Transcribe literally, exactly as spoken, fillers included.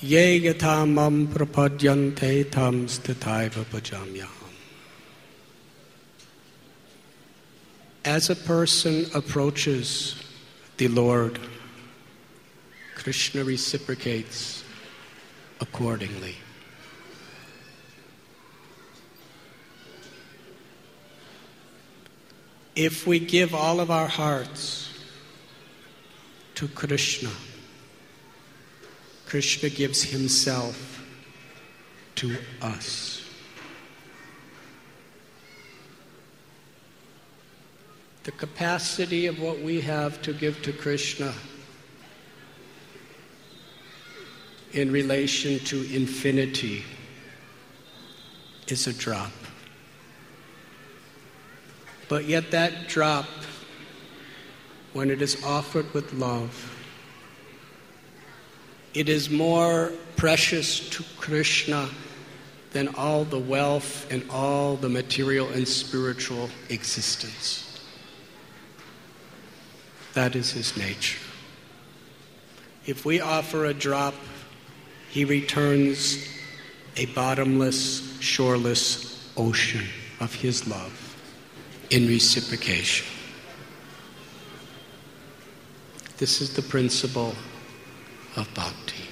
Ye yatha mam prapadyante tam sthathaiva bhajamyaham. As a person approaches the Lord, Krishna reciprocates accordingly. If we give all of our hearts to Krishna, Krishna gives himself to us. The capacity of what we have to give to Krishna in relation to infinity is a drop. But yet that drop, when it is offered with love, it is more precious to Krishna than all the wealth and all the material and spiritual existence. That is his nature. If we offer a drop, he returns a bottomless, shoreless ocean of his love in reciprocation. This is the principle of bhakti.